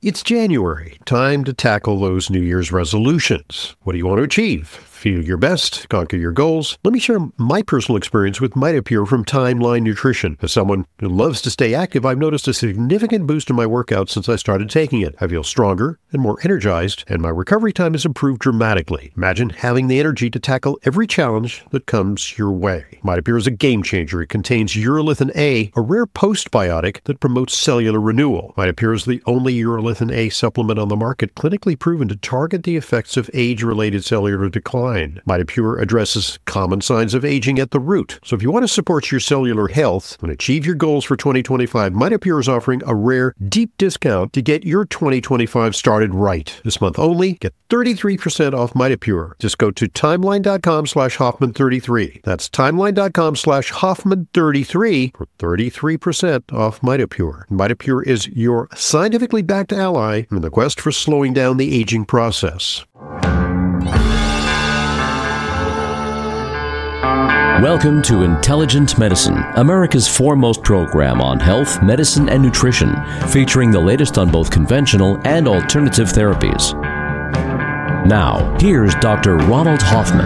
It's January, time to tackle those New Year's resolutions. What do you want to achieve? Feel your best, conquer your goals. Let me share my personal experience with Mitopure from Timeline Nutrition. As someone who loves to stay active, I've noticed a significant boost in my workouts since I started taking it. I feel stronger and more energized, and my recovery time has improved dramatically. Imagine having the energy to tackle every challenge that comes your way. Mitopure is a game changer. It contains urolithin A, a rare postbiotic that promotes cellular renewal. Mitopure is the only urolithin A supplement on the market clinically proven to target the effects of age-related cellular decline. Mitopure addresses common signs of aging at the root. So if you want to support your cellular health and achieve your goals for 2025, Mitopure is offering a rare, deep discount to get your 2025 started right. This month only, get 33% off Mitopure. Just go to timeline.com/Hoffman33. That's timeline.com/Hoffman33 for 33% off Mitopure. Mitopure is your scientifically backed ally in the quest for slowing down the aging process. Welcome to Intelligent Medicine, America's foremost program on health, medicine, and nutrition, featuring the latest on both conventional and alternative therapies. Now, here's Dr. Ronald Hoffman.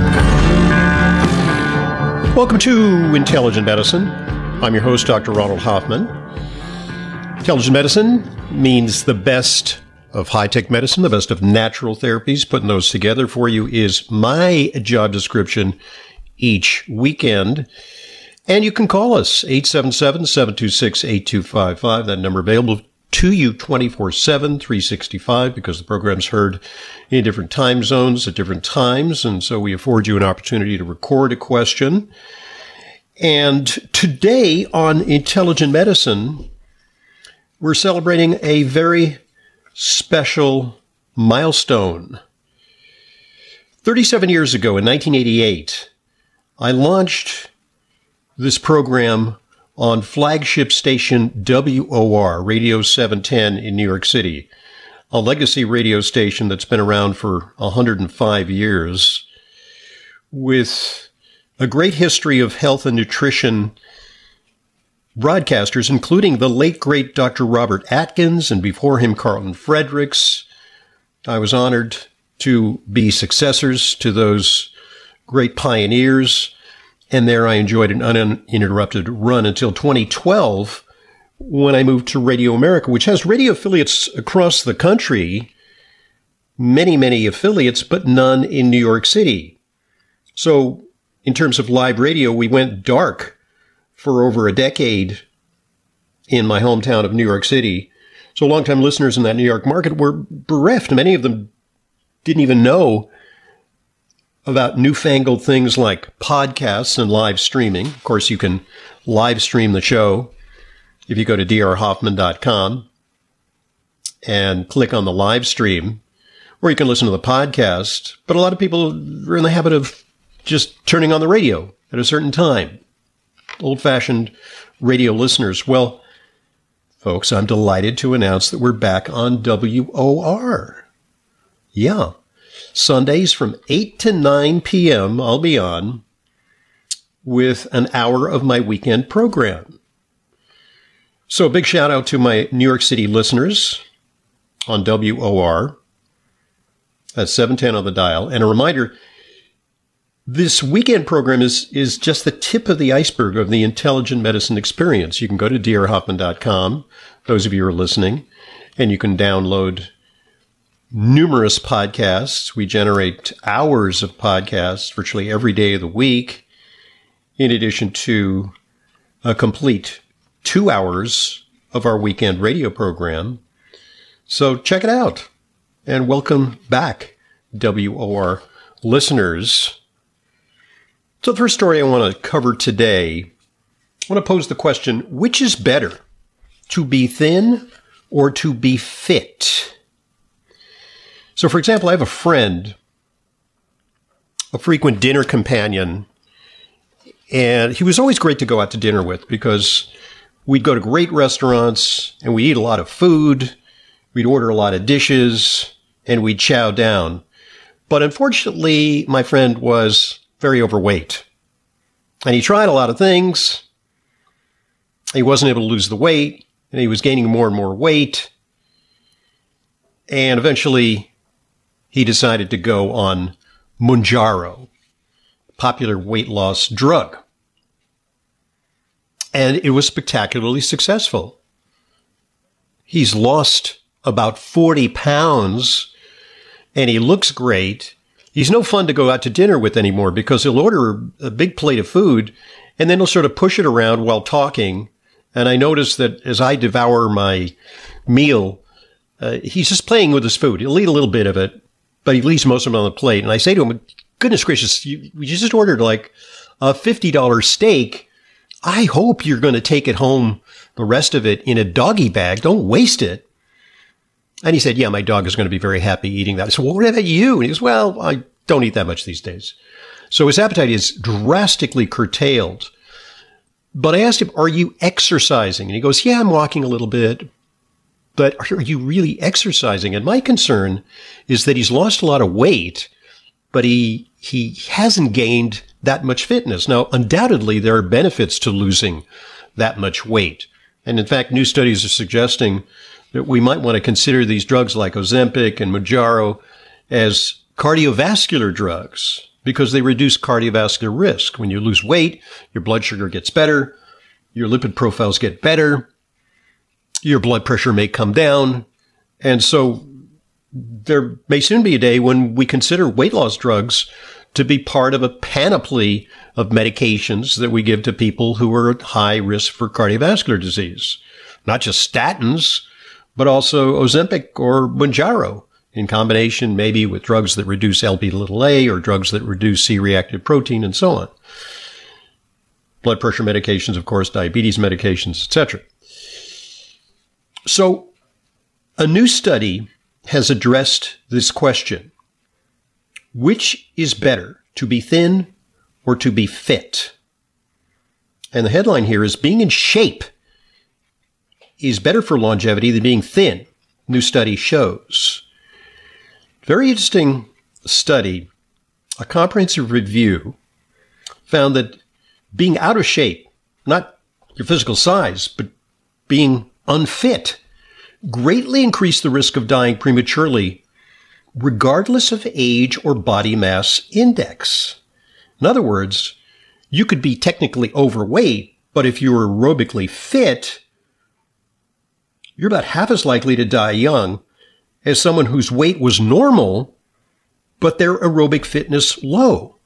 Welcome to Intelligent Medicine. I'm your host, Dr. Ronald Hoffman. Intelligent medicine means the best of high-tech medicine, the best of natural therapies. Putting those together for you is my job description each weekend. And you can call us, 877-726-8255. That number available to you 24/7, 365, because the program's heard in different time zones at different times. And so we afford you an opportunity to record a question. And today on Intelligent Medicine, we're celebrating a very special milestone. 37 years ago, in 1988, I launched this program on flagship station WOR, Radio 710 in New York City, a legacy radio station that's been around for 105 years, with a great history of health and nutrition broadcasters, including the late, great Dr. Robert Atkins, and before him, Carlton Fredericks. I was honored to be successors to those great pioneers, and there I enjoyed an uninterrupted run until 2012, when I moved to Radio America, which has radio affiliates across the country, many, many affiliates, but none in New York City. So in terms of live radio, we went dark for over a decade in my hometown of New York City. So longtime listeners in that New York market were bereft. Many of them didn't even know about newfangled things like podcasts and live streaming. Of course, you can live stream the show if you go to drhoffman.com and click on the live stream, or you can listen to the podcast. But a lot of people are in the habit of just turning on the radio at a certain time. Old-fashioned radio listeners. Well, folks, I'm delighted to announce that we're back on WOR. Yeah. Sundays from 8 to 9 p.m., I'll be on with an hour of my weekend program. So a big shout out to my New York City listeners on WOR. That's 710 on the dial. And a reminder, this weekend program is just the tip of the iceberg of the Intelligent Medicine experience. You can go to drhoffman.com, those of you who are listening, and you can download numerous podcasts. We generate hours of podcasts virtually every day of the week, in addition to a complete 2 hours of our weekend radio program. So check it out, and welcome back, WOR listeners. So the first story I want to cover today, I want to pose the question, which is better, to be thin or to be fit? So, for example, I have a friend, a frequent dinner companion, and he was always great to go out to dinner with because we'd go to great restaurants and we'd eat a lot of food, we'd order a lot of dishes, and we'd chow down. But unfortunately, my friend was very overweight. And he tried a lot of things. He wasn't able to lose the weight, and he was gaining more and more weight. And eventually he decided to go on Mounjaro, popular weight loss drug. And it was spectacularly successful. He's lost about 40 pounds and he looks great. He's no fun to go out to dinner with anymore because he'll order a big plate of food and then he'll sort of push it around while talking. And I notice that as I devour my meal, he's just playing with his food. He'll eat a little bit of it, but he leaves most of it on the plate. And I say to him, goodness gracious, we just ordered like a $50 steak. I hope you're going to take it home, the rest of it, in a doggy bag. Don't waste it. And he said, yeah, my dog is going to be very happy eating that. I said, well, what about you? And he goes, well, I don't eat that much these days. So his appetite is drastically curtailed. But I asked him, are you exercising? And he goes, yeah, I'm walking a little bit. But are you really exercising? And my concern is that he's lost a lot of weight, but he hasn't gained that much fitness. Now, undoubtedly, there are benefits to losing that much weight. And in fact, new studies are suggesting that we might want to consider these drugs like Ozempic and Mounjaro as cardiovascular drugs because they reduce cardiovascular risk. When you lose weight, your blood sugar gets better, your lipid profiles get better, your blood pressure may come down. And so there may soon be a day when we consider weight loss drugs to be part of a panoply of medications that we give to people who are at high risk for cardiovascular disease. Not just statins, but also Ozempic or Mounjaro in combination maybe with drugs that reduce Lp(a) or drugs that reduce C-reactive protein and so on. Blood pressure medications, of course, diabetes medications, etc. So a new study has addressed this question. Which is better, to be thin or to be fit? And the headline here is being in shape is better for longevity than being thin, new study shows. Very interesting study. A comprehensive review found that being out of shape, not your physical size, but being unfit, greatly increased the risk of dying prematurely, regardless of age or body mass index. In other words, you could be technically overweight, but if you were aerobically fit, you're about half as likely to die young as someone whose weight was normal, but their aerobic fitness low.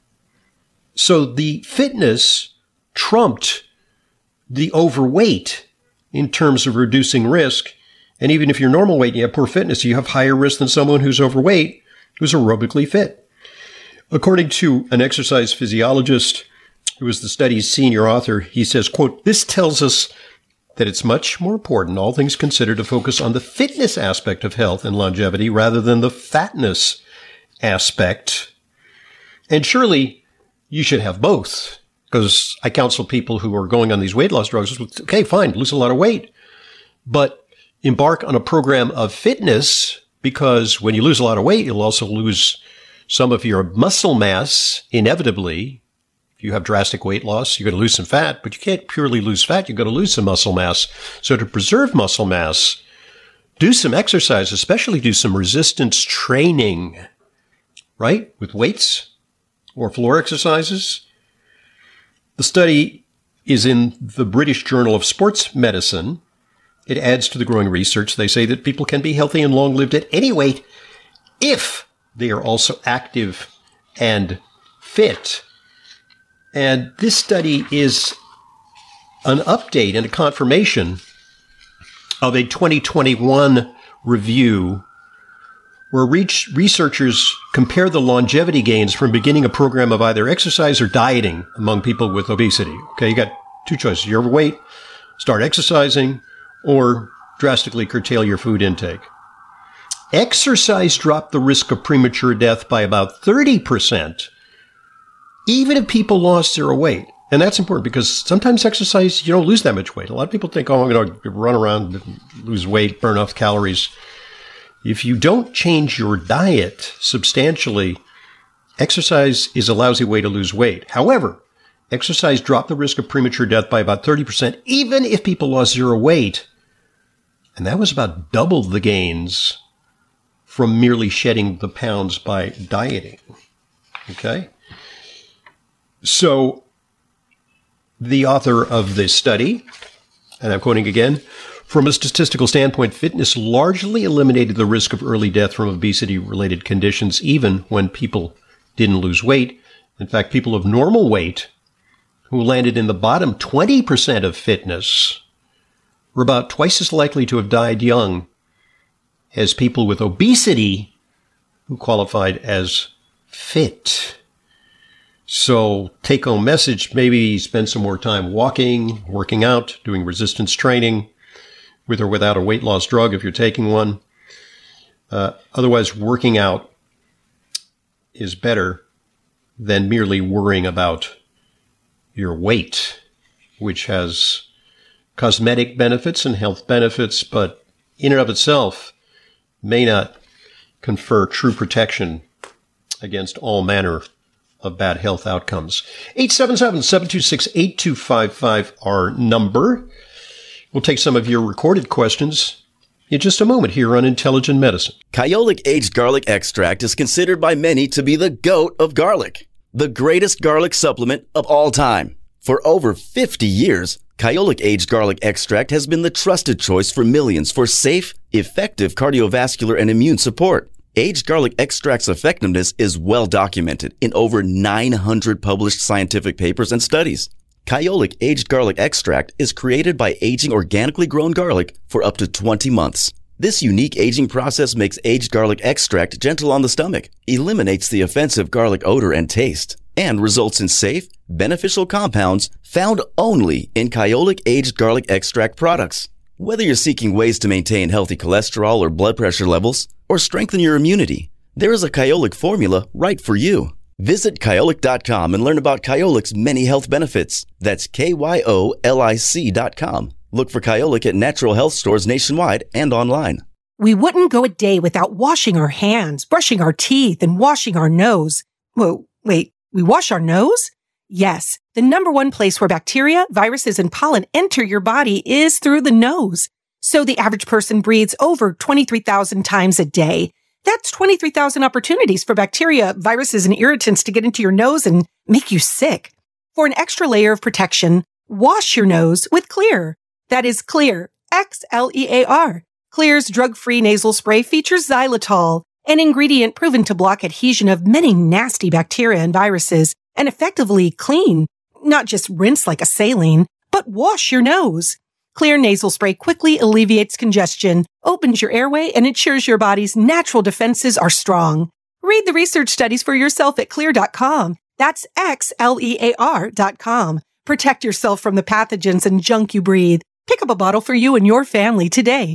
So the fitness trumped the overweight in terms of reducing risk. And even if you're normal weight and you have poor fitness, you have higher risk than someone who's overweight, who's aerobically fit. According to an exercise physiologist who was the study's senior author, he says, quote, this tells us that it's much more important, all things considered, to focus on the fitness aspect of health and longevity rather than the fatness aspect. And surely you should have both, because I counsel people who are going on these weight loss drugs, okay, fine, lose a lot of weight, but embark on a program of fitness, because when you lose a lot of weight, you'll also lose some of your muscle mass inevitably. If you have drastic weight loss, you're going to lose some fat, but you can't purely lose fat. You're going to lose some muscle mass. So to preserve muscle mass, do some exercise, especially do some resistance training, right? With weights or floor exercises. The study is in the British Journal of Sports Medicine. It adds to the growing research. They say that people can be healthy and long-lived at any weight if they are also active and fit. And this study is an update and a confirmation of a 2021 review where researchers compared the longevity gains from beginning a program of either exercise or dieting among people with obesity. Okay, you got two choices. You're overweight, start exercising, or drastically curtail your food intake. Exercise dropped the risk of premature death by about 30%, even if people lost zero weight. And that's important because sometimes exercise, you don't lose that much weight. A lot of people think, oh, I'm going to run around, lose weight, burn off calories. If you don't change your diet substantially, exercise is a lousy way to lose weight. However, exercise dropped the risk of premature death by about 30%, even if people lost zero weight. And that was about double the gains from merely shedding the pounds by dieting. Okay? So the author of this study, and I'm quoting again, from a statistical standpoint, fitness largely eliminated the risk of early death from obesity-related conditions, even when people didn't lose weight. In fact, people of normal weight who landed in the bottom 20% of fitness were about twice as likely to have died young as people with obesity who qualified as fit. So take-home message, maybe spend some more time walking, working out, doing resistance training, with or without a weight loss drug if you're taking one. Otherwise, working out is better than merely worrying about your weight, which has cosmetic benefits and health benefits, but in and of itself may not confer true protection against all manner of bad health outcomes. 877-726-8255, our number. We'll take some of your recorded questions in just a moment here on Intelligent Medicine. Kyolic Aged Garlic Extract is considered by many to be the GOAT of garlic, the greatest garlic supplement of all time. For over 50 years, Kyolic Aged Garlic Extract has been the trusted choice for millions for safe, effective cardiovascular and immune support. Aged garlic extract's effectiveness is well documented in over 900 published scientific papers and studies. Kyolic Aged Garlic Extract is created by aging organically grown garlic for up to 20 months. This unique aging process makes aged garlic extract gentle on the stomach, eliminates the offensive garlic odor and taste, and results in safe, beneficial compounds found only in Kyolic Aged Garlic Extract products. Whether you're seeking ways to maintain healthy cholesterol or blood pressure levels, or strengthen your immunity, there is a Kyolic formula right for you. Visit Kyolic.com and learn about Kyolic's many health benefits. That's KYOLIC.com. Look for Kyolic at natural health stores nationwide and online. We wouldn't go a day without washing our hands, brushing our teeth, and washing our nose. Whoa, wait, we wash our nose? Yes, the number one place where bacteria, viruses, and pollen enter your body is through the nose. So the average person breathes over 23,000 times a day. That's 23,000 opportunities for bacteria, viruses, and irritants to get into your nose and make you sick. For an extra layer of protection, wash your nose with Xlear. That is Xlear, Xlear. Xlear's drug-free nasal spray features xylitol, an ingredient proven to block adhesion of many nasty bacteria and viruses and effectively clean, not just rinse like a saline, but wash your nose. Xlear nasal spray quickly alleviates congestion, opens your airway, and ensures your body's natural defenses are strong. Read the research studies for yourself at Xlear.com. That's Xlear.com. Protect yourself from the pathogens and junk you breathe. Pick up a bottle for you and your family today.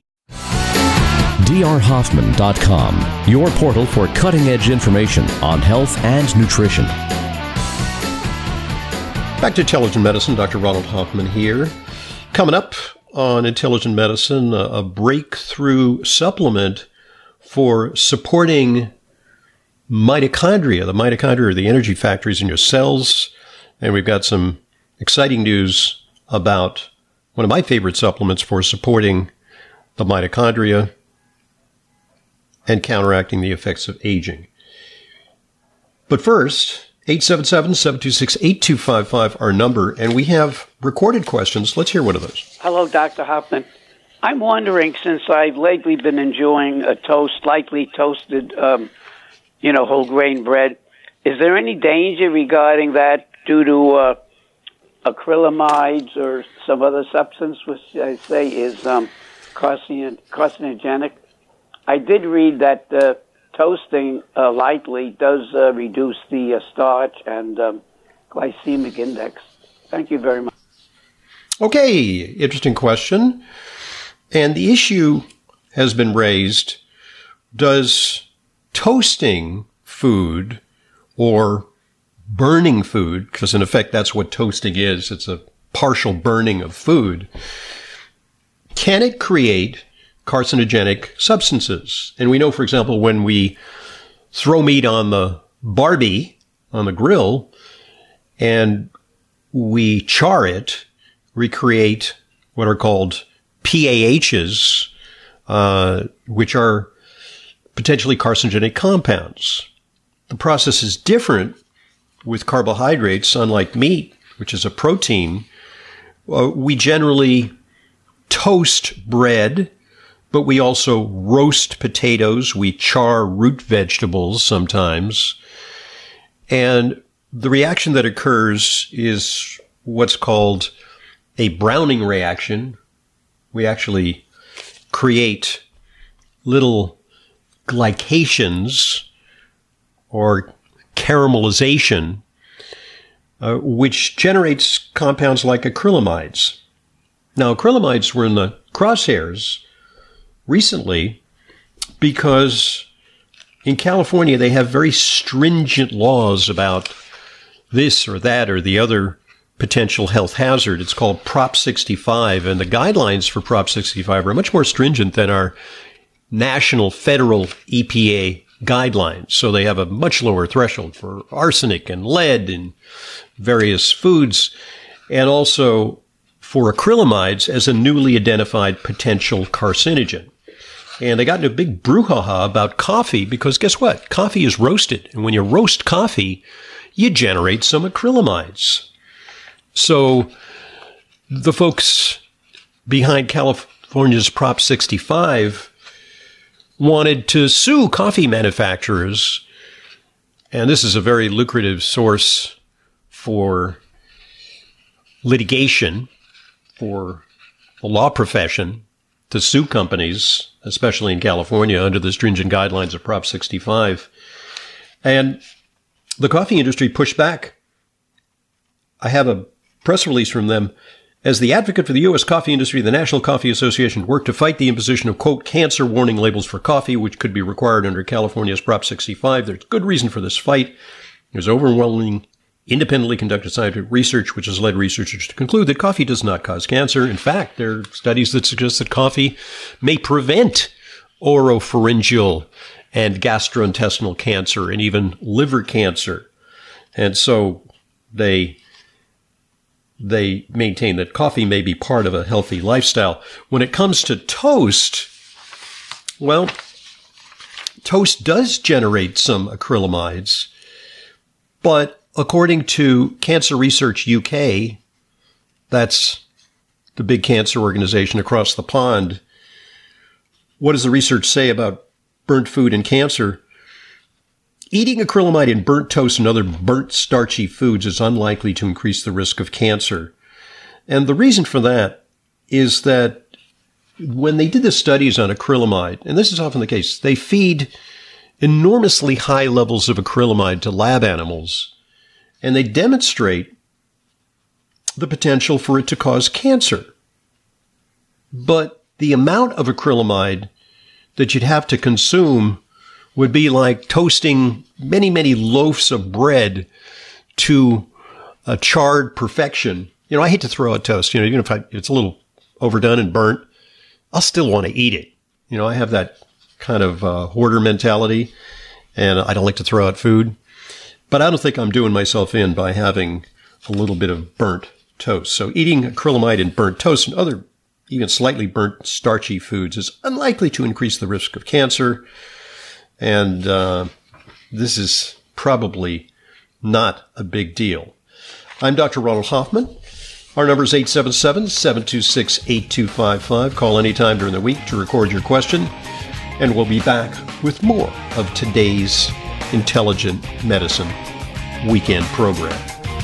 drhoffman.com, your portal for cutting-edge information on health and nutrition. Back to Intelligent Medicine, Dr. Ronald Hoffman here. Coming up on Intelligent Medicine, a breakthrough supplement for supporting mitochondria. The mitochondria are the energy factories in your cells. And we've got some exciting news about one of my favorite supplements for supporting the mitochondria and counteracting the effects of aging. But first, 877-726-8255, our number, and we have recorded questions. Let's hear one of those. Hello, Dr. Hoffman. I'm wondering, since I've lately been enjoying a lightly toasted, whole grain bread, is there any danger regarding that due to acrylamides or some other substance which I say is carcinogenic? I did read that toasting lightly does reduce the starch and glycemic index. Thank you very much. Okay, interesting question. And the issue has been raised, does toasting food or burning food, because in effect that's what toasting is, it's a partial burning of food, can it create carcinogenic substances? And we know, for example, when we throw meat on the Barbie, on the grill, and we char it, we create what are called PAHs, which are potentially carcinogenic compounds. The process is different with carbohydrates, unlike meat, which is a protein. We generally toast bread, but we also roast potatoes. We char root vegetables sometimes. And the reaction that occurs is what's called a browning reaction. We actually create little glycations or caramelization, which generates compounds like acrylamides. Now, acrylamides were in the crosshairs recently because in California they have very stringent laws about this or that or the other potential health hazard. It's called Prop 65, and the guidelines for Prop 65 are much more stringent than our national federal EPA guidelines. So they have a much lower threshold for arsenic and lead in various foods, and also for acrylamides as a newly identified potential carcinogen. And they got into a big brouhaha about coffee because guess what? Coffee is roasted. And when you roast coffee, you generate some acrylamides. So the folks behind California's Prop 65 wanted to sue coffee manufacturers. And this is a very lucrative source for litigation for the law profession to sue companies, especially in California, under the stringent guidelines of Prop 65. And the coffee industry pushed back. I have a press release from them. As the advocate for the U.S. coffee industry, the National Coffee Association worked to fight the imposition of, quote, cancer warning labels for coffee, which could be required under California's Prop 65. There's good reason for this fight. There's overwhelming independently conducted scientific research, which has led researchers to conclude that coffee does not cause cancer. In fact, there are studies that suggest that coffee may prevent oropharyngeal and gastrointestinal cancer and even liver cancer. And so they maintain that coffee may be part of a healthy lifestyle. When it comes to toast, well, toast does generate some acrylamides, but according to Cancer Research UK, that's the big cancer organization across the pond, what does the research say about burnt food and cancer? Eating acrylamide in burnt toast and other burnt starchy foods is unlikely to increase the risk of cancer. And the reason for that is that when they did the studies on acrylamide, and this is often the case, they feed enormously high levels of acrylamide to lab animals, and they demonstrate the potential for it to cause cancer. But the amount of acrylamide that you'd have to consume would be like toasting many, many loaves of bread to a charred perfection. You know, I hate to throw out toast. You know, even if it's a little overdone and burnt, I'll still want to eat it. You know, I have that kind of hoarder mentality, and I don't like to throw out food. But I don't think I'm doing myself in by having a little bit of burnt toast. So eating acrylamide in burnt toast and other even slightly burnt starchy foods is unlikely to increase the risk of cancer. And this is probably not a big deal. I'm Dr. Ronald Hoffman. Our number is 877-726-8255. Call anytime during the week to record your question. And we'll be back with more of today's Intelligent Medicine Weekend program.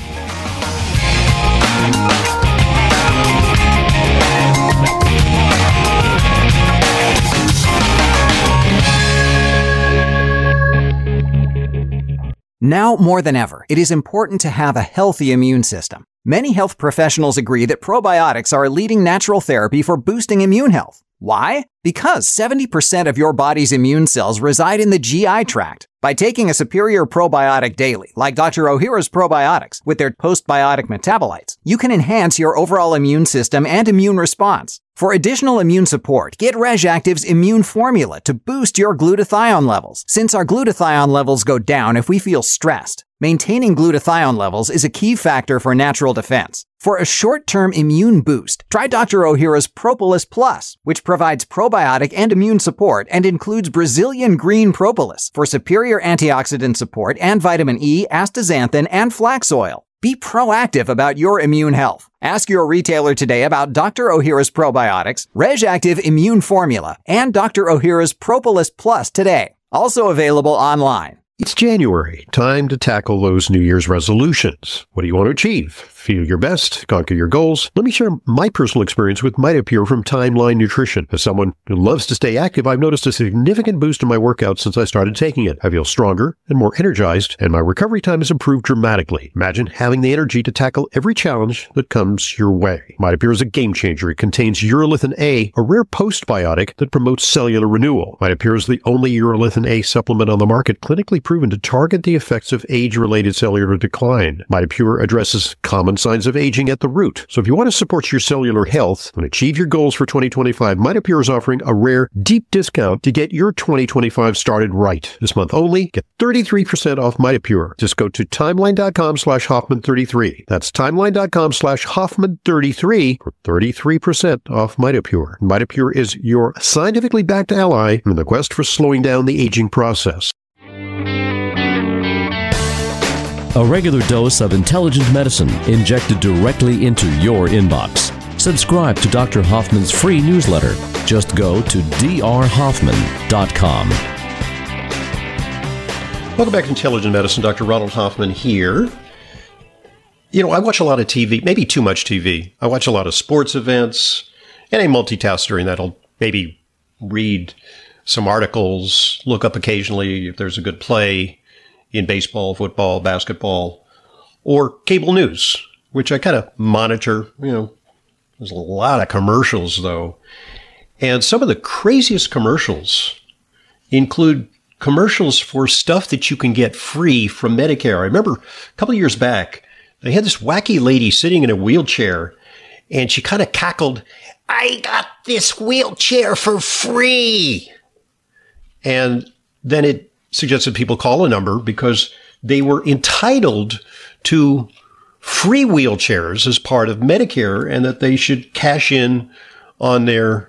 Now more than ever, it is important to have a healthy immune system. Many health professionals agree that probiotics are a leading natural therapy for boosting immune health. Why? Because 70% of your body's immune cells reside in the GI tract. By taking a superior probiotic daily, like Dr. Ohhira's probiotics with their postbiotic metabolites, you can enhance your overall immune system and immune response. For additional immune support, get RegActive's immune formula to boost your glutathione levels, since our glutathione levels go down if we feel stressed. Maintaining glutathione levels is a key factor for natural defense. For a short-term immune boost, try Dr. Ohhira's Propolis Plus, which provides probiotic and immune support and includes Brazilian green propolis for superior antioxidant support and vitamin E, astaxanthin, and flax oil. Be proactive about your immune health. Ask your retailer today about Dr. Ohhira's probiotics, RegActive Immune Formula, and Dr. Ohhira's Propolis Plus today. Also available online. It's January, time to tackle those New Year's resolutions. What do you want to achieve? Feel your best, conquer your goals. Let me share my personal experience with Mitopure from Timeline Nutrition. As someone who loves to stay active, I've noticed a significant boost in my workouts since I started taking it. I feel stronger and more energized, and my recovery time has improved dramatically. Imagine having the energy to tackle every challenge that comes your way. Mitopure is a game changer. It contains urolithin A, a rare postbiotic that promotes cellular renewal. Mitopure is the only urolithin A supplement on the market clinically proven to target the effects of age-related cellular decline. Mitopure addresses common signs of aging at the root. So if you want to support your cellular health and achieve your goals for 2025, Mitopure is offering a rare, deep discount to get your 2025 started right. This month only, get 33% off Mitopure. Just go to timeline.com/Hoffman33. That's timeline.com/Hoffman33 for 33% off Mitopure. Mitopure is your scientifically backed ally in the quest for slowing down the aging process. A regular dose of intelligent medicine injected directly into your inbox. Subscribe to Dr. Hoffman's free newsletter. Just go to drhoffman.com. Welcome back to Intelligent Medicine. Dr. Ronald Hoffman here. You know, I watch a lot of TV, maybe too much TV. I watch a lot of sports events, and I multitask during that. I'll maybe read some articles, look up occasionally if there's a good play in baseball, football, basketball, or cable news, which I kind of monitor. You know, there's a lot of commercials, though. And some of the craziest commercials include commercials for stuff that you can get free from Medicare. I remember a couple of years back, they had this wacky lady sitting in a wheelchair, and she kind of cackled, "I got this wheelchair for free." And then it suggested people call a number because they were entitled to free wheelchairs as part of Medicare, and that they should cash in on their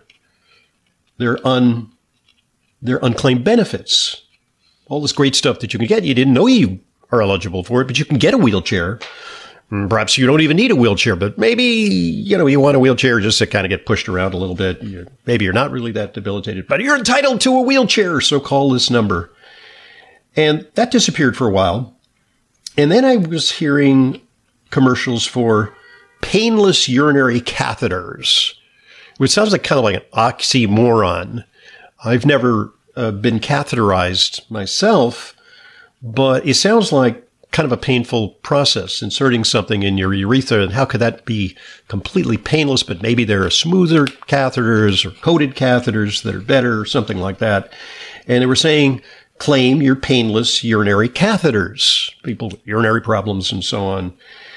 unclaimed benefits. All this great stuff that you can get. You didn't know you are eligible for it, but you can get a wheelchair. Perhaps you don't even need a wheelchair, but maybe, you know, you want a wheelchair just to kind of get pushed around a little bit. Maybe you're not really that debilitated, but you're entitled to a wheelchair, so call this number. And that disappeared for a while. And then I was hearing commercials for painless urinary catheters, which sounds like kind of like an oxymoron. I've never been catheterized myself, but it sounds like kind of a painful process, inserting something in your urethra. And how could that be completely painless? But maybe there are smoother catheters or coated catheters that are better or something like that. And they were saying, claim your painless urinary catheters, people with urinary problems and so on.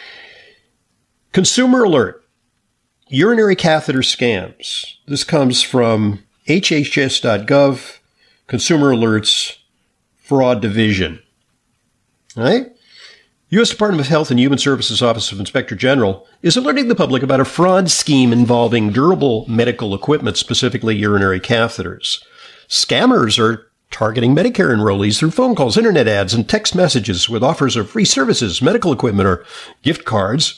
Consumer alert, urinary catheter scams. This comes from HHS.gov, Consumer Alerts, Fraud Division. All right? U.S. Department of Health and Human Services Office of Inspector General is alerting the public about a fraud scheme involving durable medical equipment, specifically urinary catheters. Scammers are targeting Medicare enrollees through phone calls, internet ads, and text messages with offers of free services, medical equipment, or gift cards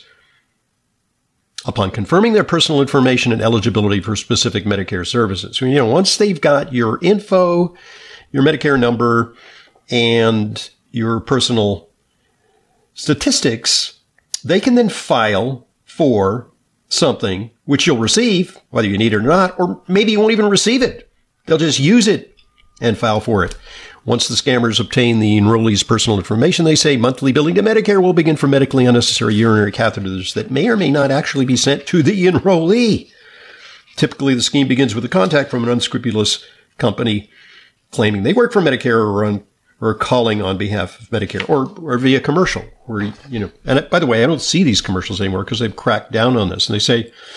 upon confirming their personal information and eligibility for specific Medicare services. You know, once they've got your info, your Medicare number, and your personal statistics, they can then file for something which you'll receive, whether you need it or not, or maybe you won't even receive it. They'll just use it and file for it. Once the scammers obtain the enrollee's personal information, they say monthly billing to Medicare will begin for medically unnecessary urinary catheters that may or may not actually be sent to the enrollee. Typically, the scheme begins with a contact from an unscrupulous company claiming they work for Medicare or calling on behalf of Medicare, or via commercial, where, you know, and by the way, I don't see these commercials anymore because they've cracked down on this. And they say,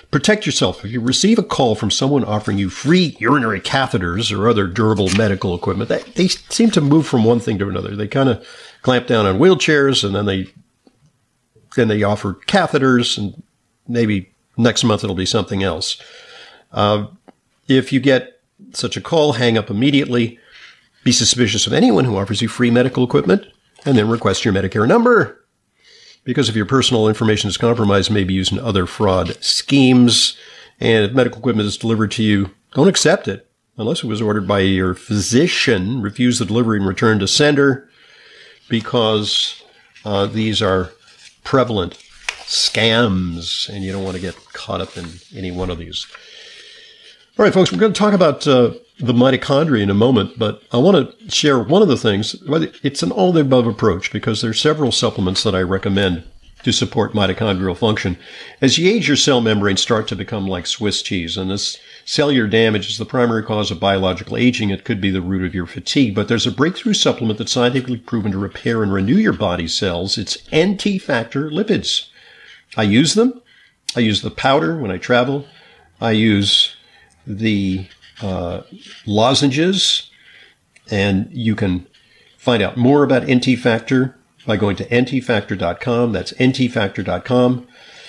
protect yourself. If you receive a call from someone offering you free urinary catheters or other durable medical equipment, they seem to move from one thing to another. They kind of clamp down on wheelchairs, and then they offer catheters, and maybe next month it'll be something else. If you get such a call, hang up immediately. Be suspicious of anyone who offers you free medical equipment, and then request your Medicare number. Because if your personal information is compromised, it may be used in other fraud schemes. And if medical equipment is delivered to you, don't accept it unless it was ordered by your physician. Refuse the delivery and return to sender, because these are prevalent scams, and you don't want to get caught up in any one of these. All right, folks, we're going to talk about the mitochondria in a moment, but I want to share one of the things. It's an all-of-the-above approach, because there are several supplements that I recommend to support mitochondrial function. As you age, your cell membranes start to become like Swiss cheese, and this cellular damage is the primary cause of biological aging. It could be the root of your fatigue, but there's a breakthrough supplement that's scientifically proven to repair and renew your body's cells. It's NT-Factor lipids. I use them. I use the powder when I travel. I use the lozenges, and you can find out more about NT-Factor by going to ntfactor.com. That's ntfactor.com.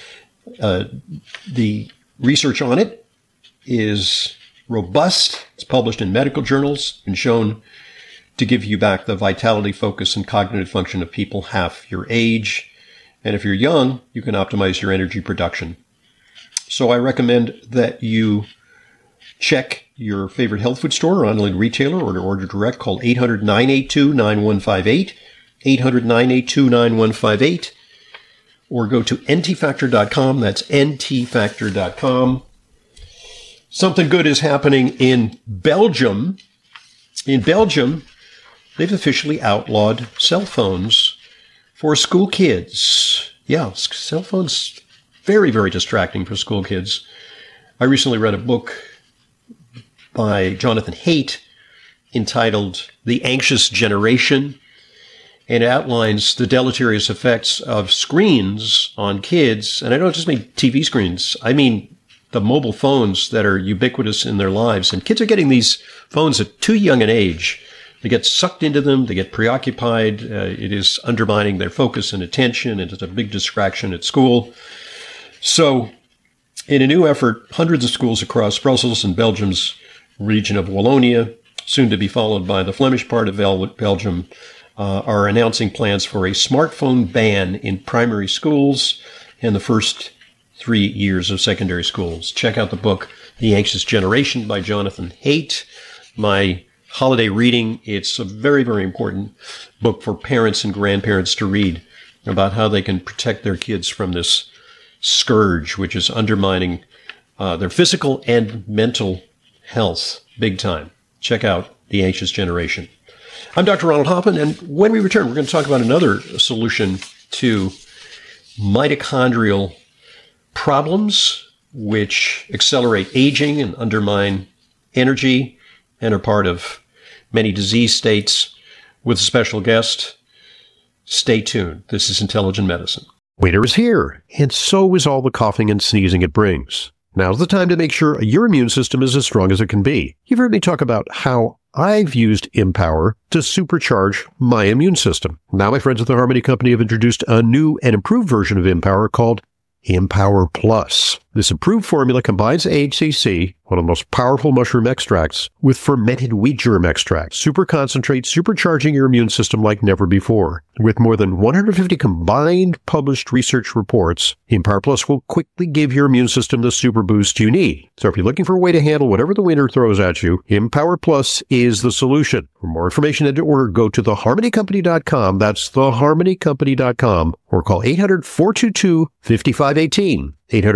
The research on it is robust. It's published in medical journals and shown to give you back the vitality, focus, and cognitive function of people half your age. And if you're young, you can optimize your energy production. So I recommend that you check your favorite health food store or online retailer, or to order direct. Call 800-982-9158, 800-982-9158, or go to ntfactor.com. That's ntfactor.com. Something good is happening in Belgium. In Belgium, they've officially outlawed cell phones for school kids. Yeah, cell phones, very, very distracting for school kids. I recently read a book by Jonathan Haidt entitled The Anxious Generation, and it outlines the deleterious effects of screens on kids. And I don't just mean TV screens. I mean the mobile phones that are ubiquitous in their lives. And kids are getting these phones at too young an age. They get sucked into them. They get preoccupied. It is undermining their focus and attention. And it's a big distraction at school. So in a new effort, hundreds of schools across Brussels and Belgium's region of Wallonia, soon to be followed by the Flemish part of Belgium, are announcing plans for a smartphone ban in primary schools and the first 3 years of secondary schools. Check out the book, The Anxious Generation by Jonathan Haidt. My holiday reading. It's a very, very important book for parents and grandparents to read about how they can protect their kids from this scourge, which is undermining their physical and mental health big time. Check out The Anxious Generation. I'm Dr. Ronald Hoffman, and when we return, we're going to talk about another solution to mitochondrial problems, which accelerate aging and undermine energy and are part of many disease states, with a special guest. Stay tuned. This is Intelligent Medicine. Winter is here, and so is all the coughing and sneezing it brings. Now's the time to make sure your immune system is as strong as it can be. You've heard me talk about how I've used Empower to supercharge my immune system. Now my friends at the Harmony Company have introduced a new and improved version of Empower called Empower Plus. This improved formula combines AHCC, one of the most powerful mushroom extracts, with fermented wheat germ extract. Super concentrate, supercharging your immune system like never before. With more than 150 combined published research reports, Empower Plus will quickly give your immune system the super boost you need. So if you're looking for a way to handle whatever the winter throws at you, Empower Plus is the solution. For more information and to order, go to theharmonycompany.com. That's theharmonycompany.com, or call 800-422-5518.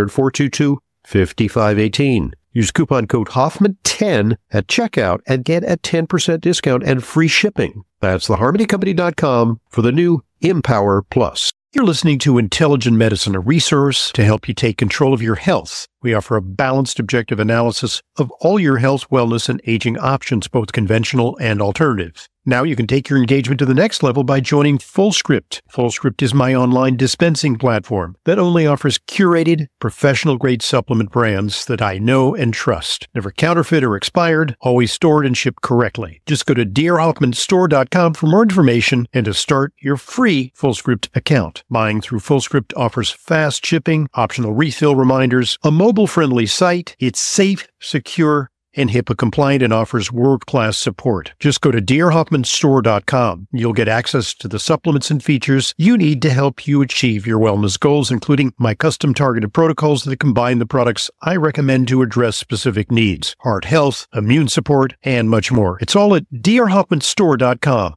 800-422-5518. Use coupon code Hoffman10 at checkout and get a 10% discount and free shipping. That's theharmonycompany.com for the new Empower Plus. You're listening to Intelligent Medicine, a resource to help you take control of your health. We offer a balanced, objective analysis of all your health, wellness, and aging options, both conventional and alternative. Now you can take your engagement to the next level by joining FullScript. FullScript is my online dispensing platform that only offers curated, professional-grade supplement brands that I know and trust. Never counterfeit or expired, always stored and shipped correctly. Just go to drhoffmanstore.com for more information and to start your free FullScript account. Buying through FullScript offers fast shipping, optional refill reminders, a mobile-friendly site. It's safe, secure, and HIPAA compliant and offers world-class support. Just go to drhoffmanstore.com. You'll get access to the supplements and features you need to help you achieve your wellness goals, including my custom targeted protocols that combine the products I recommend to address specific needs, heart health, immune support, and much more. It's all at drhoffmanstore.com.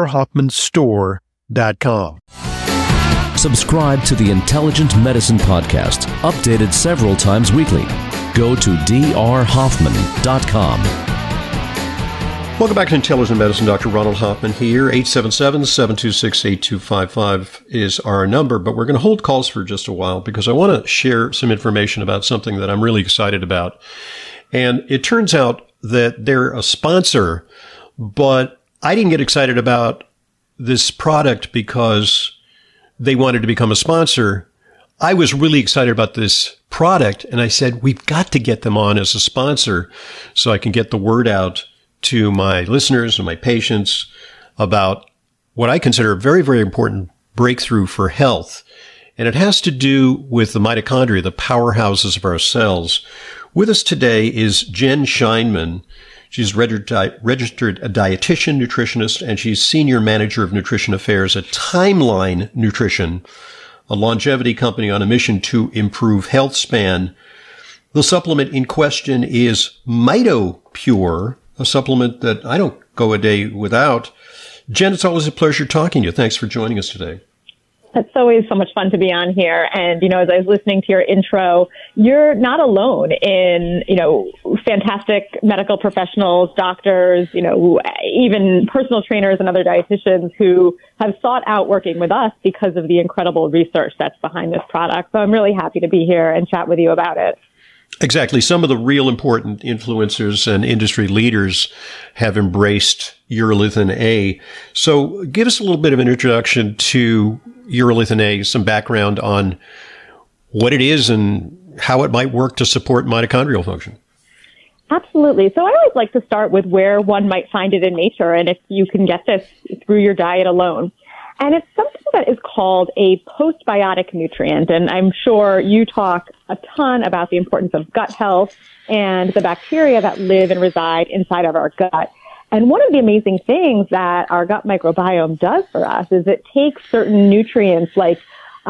drhoffmanstore.com. Subscribe to the Intelligent Medicine Podcast, updated several times weekly. Go to drhoffman.com. Welcome back to Intelligent Medicine. Dr. Ronald Hoffman here. 877-726-8255 is our number, but we're going to hold calls for just a while because I want to share some information about something that I'm really excited about. And it turns out that they're a sponsor, but I didn't get excited about this product because they wanted to become a sponsor. I was really excited about this product, and I said, we've got to get them on as a sponsor so I can get the word out to my listeners and my patients about what I consider a very, very important breakthrough for health. And it has to do with the mitochondria, the powerhouses of our cells. With us today is Jen Scheinman. She's registered a dietitian, nutritionist, and she's senior manager of nutrition affairs at Timeline Nutrition, a longevity company on a mission to improve health span. The supplement in question is MitoPure, a supplement that I don't go a day without. Jen, it's always a pleasure talking to you. Thanks for joining us today. It's always so much fun to be on here. And, as I was listening to your intro, you're not alone in, fantastic medical professionals, doctors, even personal trainers and other dietitians who have sought out working with us because of the incredible research that's behind this product. So I'm really happy to be here and chat with you about it. Exactly. Some of the real important influencers and industry leaders have embraced urolithin A. So give us a little bit of an introduction to urolithin A, some background on what it is and how it might work to support mitochondrial function. Absolutely. So I always like to start with where one might find it in nature and if you can get this through your diet alone. And it's something that is called a postbiotic nutrient. And I'm sure you talk a ton about the importance of gut health and the bacteria that live and reside inside of our gut. And one of the amazing things that our gut microbiome does for us is it takes certain nutrients like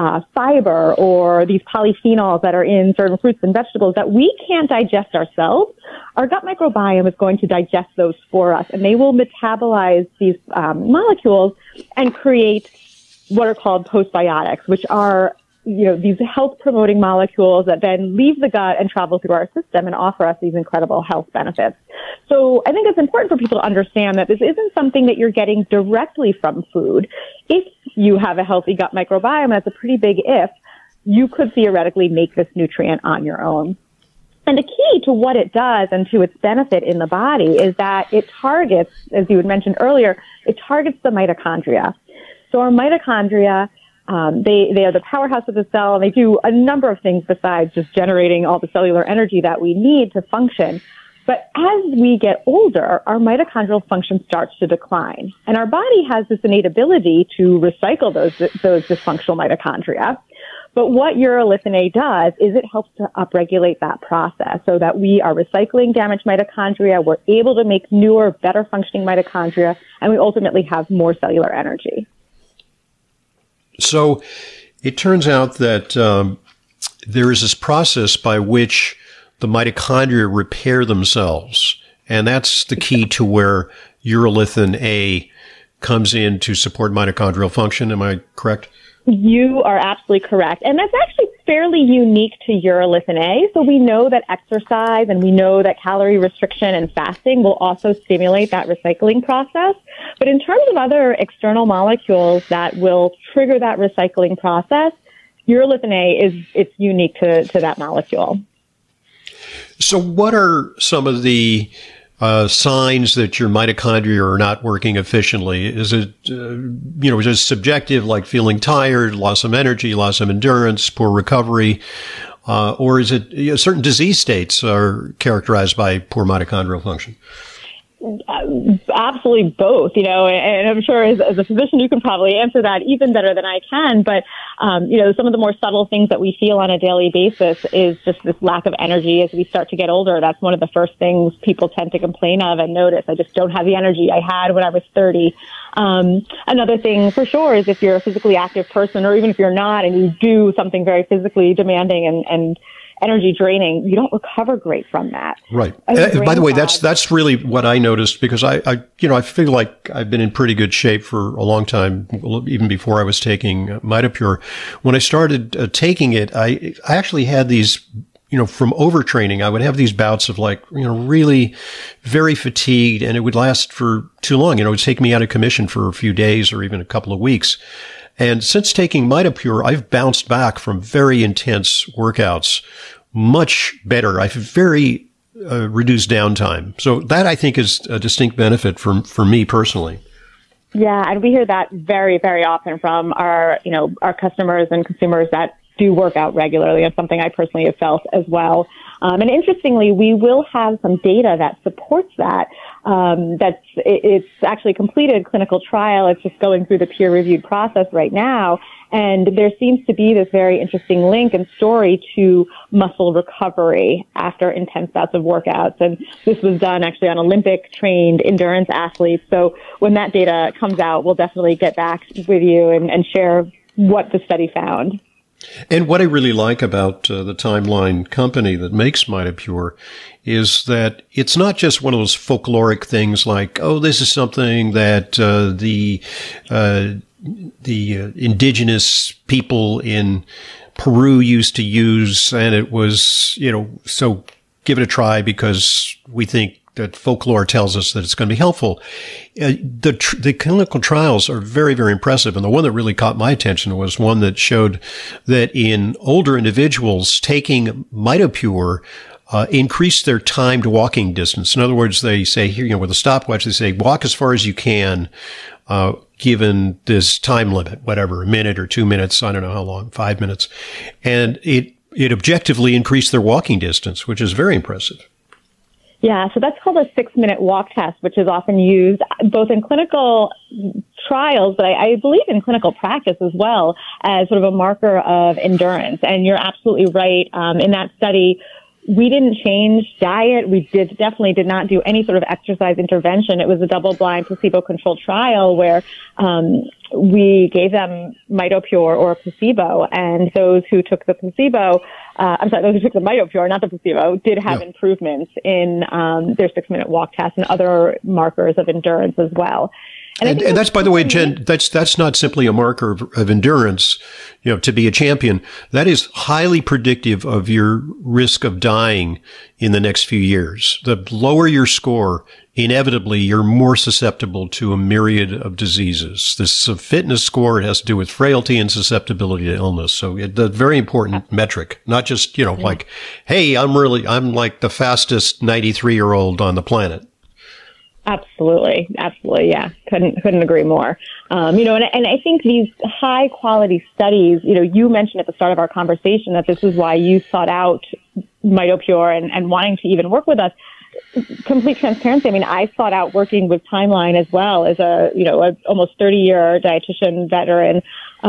fiber or these polyphenols that are in certain fruits and vegetables that we can't digest ourselves. Our gut microbiome is going to digest those for us, and they will metabolize these molecules and create what are called postbiotics, which are these health-promoting molecules that then leave the gut and travel through our system and offer us these incredible health benefits. So I think it's important for people to understand that this isn't something that you're getting directly from food. If you have a healthy gut microbiome, and that's a pretty big if, you could theoretically make this nutrient on your own. And the key to what it does and to its benefit in the body is that it targets, as you had mentioned earlier, it targets the mitochondria. So our mitochondria, they are the powerhouse of the cell, and they do a number of things besides just generating all the cellular energy that we need to function. But as we get older, our mitochondrial function starts to decline. And our body has this innate ability to recycle those dysfunctional mitochondria. But what urolithin A does is it helps to upregulate that process so that we are recycling damaged mitochondria, we're able to make newer, better functioning mitochondria, and we ultimately have more cellular energy. So it turns out that there is this process by which the mitochondria repair themselves, and that's the key to where urolithin A comes in to support mitochondrial function. Am I correct? You are absolutely correct. And that's actually fairly unique to urolithin A. So we know that exercise and we know that calorie restriction and fasting will also stimulate that recycling process. But in terms of other external molecules that will trigger that recycling process, urolithin A it's unique to that molecule. So what are some of the signs that your mitochondria are not working efficiently? Is it, just subjective, like feeling tired, loss of energy, loss of endurance, poor recovery? Or is it certain disease states are characterized by poor mitochondrial function? Absolutely both, and I'm sure as a physician, you can probably answer that even better than I can. But, some of the more subtle things that we feel on a daily basis is just this lack of energy as we start to get older. That's one of the first things people tend to complain of and notice. I just don't have the energy I had when I was 30. Another thing for sure is if you're a physically active person, or even if you're not and you do something very physically demanding and energy draining, you don't recover great from that. Right. By the way, that's really what I noticed, because I feel like I've been in pretty good shape for a long time, even before I was taking MitoPure. When I started taking it, I actually had these, from overtraining, I would have these bouts of really very fatigued, and it would last for too long. It would take me out of commission for a few days or even a couple of weeks. And since taking MitoPure, I've bounced back from very intense workouts much better. I've very reduced downtime. So that, I think, is a distinct benefit for me personally. Yeah, and we hear that very, very often from our customers and consumers that do work out regularly. It's something I personally have felt as well. And interestingly, we will have some data that supports that. It's actually completed clinical trial. It's just going through the peer-reviewed process right now. And there seems to be this very interesting link and story to muscle recovery after intense bouts of workouts. And this was done actually on Olympic-trained endurance athletes. So when that data comes out, we'll definitely get back with you and share what the study found. And what I really like about the Timeline company that makes MitoPure is that it's not just one of those folkloric things like, oh, this is something that the indigenous people in Peru used to use, and it was, so give it a try because we think that folklore tells us that it's going to be helpful. The clinical trials are very, very impressive. And the one that really caught my attention was one that showed that in older individuals, taking MitoPure increased their timed walking distance. In other words, they say here, with a stopwatch, they say walk as far as you can, given this time limit, whatever, a minute or 2 minutes, I don't know how long, 5 minutes. And it objectively increased their walking distance, which is very impressive. Yeah, so that's called a 6-minute walk test, which is often used both in clinical trials, but I believe in clinical practice as well, as sort of a marker of endurance. And you're absolutely right. In that study, we didn't change diet. We definitely did not do any sort of exercise intervention. It was a double-blind, placebo-controlled trial where we gave them MitoPure or a placebo, and those who took the placebo, those who took the MitoPure, not the placebo, did have improvements in their 6-minute walk test and other markers of endurance as well. And that's, by the way, Jen, that's not simply a marker of endurance, to be a champion. That is highly predictive of your risk of dying in the next few years. The lower your score, inevitably, you're more susceptible to a myriad of diseases. This fitness score, it has to do with frailty and susceptibility to illness. So it's a very important metric, not just, like, hey, I'm like the fastest 93-year-old on the planet. Absolutely. Yeah. Couldn't agree more. And I think these high quality studies, you mentioned at the start of our conversation that this is why you sought out MitoPure and wanting to even work with us. Complete transparency. I mean, I sought out working with Timeline as well as a almost 30-year dietitian veteran.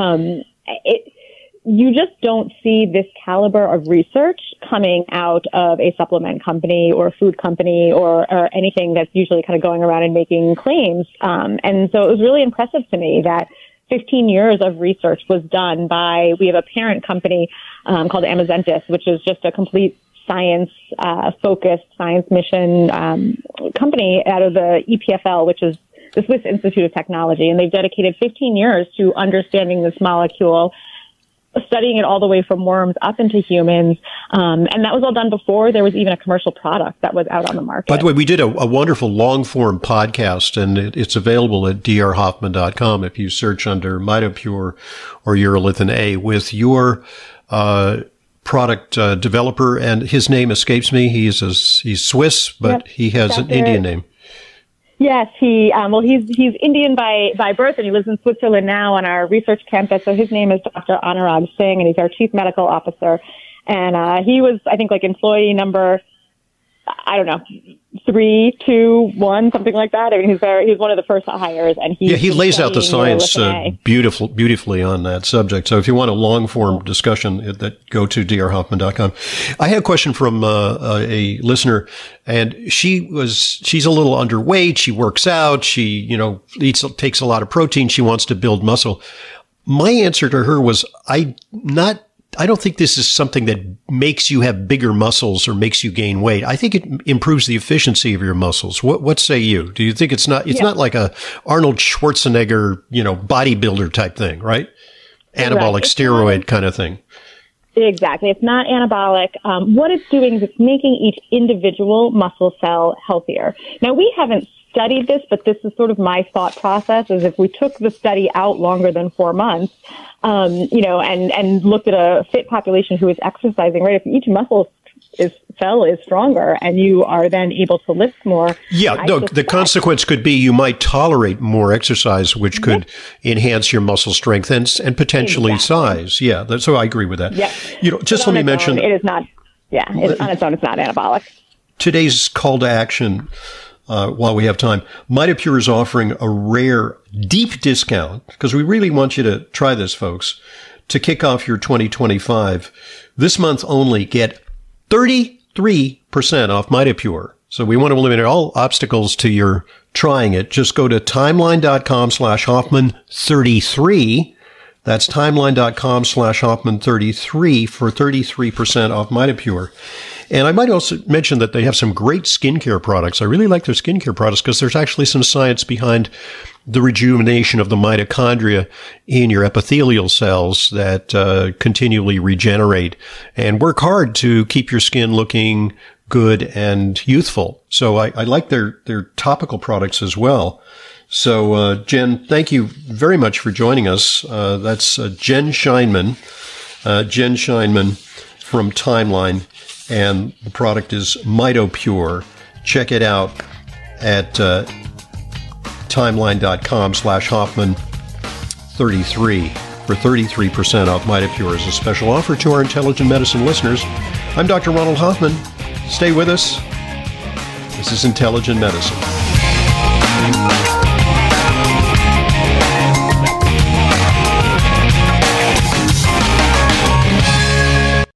You just don't see this caliber of research coming out of a supplement company or a food company or anything that's usually kind of going around and making claims. And so it was really impressive to me that 15 years of research was done by, we have a parent company called Amazentis, which is just a complete science-focused, science mission company out of the EPFL, which is the Swiss Institute of Technology. And they've dedicated 15 years to understanding this molecule, studying it all the way from worms up into humans. And that was all done before there was even a commercial product that was out on the market. By the way, we did a wonderful long-form podcast, and it's available at drhoffman.com if you search under MitoPure or urolithin A with your product developer, and his name escapes me. He's Swiss, but he has an Indian name. Yes, he's Indian by birth, and he lives in Switzerland now on our research campus. So his name is Dr. Anurag Singh, and he's our chief medical officer. And he was, I think, like employee number, 3, 2, 1, something like that. I mean, he's one of the first hires, and he lays out the science beautifully on that subject. So if you want a long form discussion, go to drhoffman.com. I had a question from a listener, and she's a little underweight. She works out. She takes a lot of protein. She wants to build muscle. My answer to her was, I don't think this is something that makes you have bigger muscles or makes you gain weight. I think it improves the efficiency of your muscles. What say you? Do you think it's not like a Arnold Schwarzenegger, bodybuilder type thing, right? Anabolic steroid kind of thing. Exactly. It's not anabolic. What it's doing is it's making each individual muscle cell healthier. Now, we haven't studied this, but this is sort of my thought process, is if we took the study out longer than 4 months, and looked at a fit population who is exercising, right? If each muscle cell is stronger and you are then able to lift more. Yeah, the consequence could be you might tolerate more exercise, which could enhance your muscle strength and potentially size. Yeah, so I agree with that. Yeah. Just let me mention. It is not, on its own, it's not anabolic. Today's call to action, while we have time, MitoPure is offering a rare, deep discount, because we really want you to try this, folks, to kick off your 2025. This month only, get 33% off MitoPure. So we want to eliminate all obstacles to your trying it. Just go to timeline.com/Hoffman33. That's timeline.com/Hoffman33 for 33% off MitoPure. And I might also mention that they have some great skincare products. I really like their skincare products because there's actually some science behind the rejuvenation of the mitochondria in your epithelial cells that continually regenerate and work hard to keep your skin looking good and youthful. So I like their topical products as well. So, Jen, thank you very much for joining us. That's Jen Scheinman from Timeline, and the product is MitoPure. Check it out at timeline.com/Hoffman33 for 33% off MitoPure as a special offer to our Intelligent Medicine listeners. I'm Dr. Ronald Hoffman. Stay with us. This is Intelligent Medicine.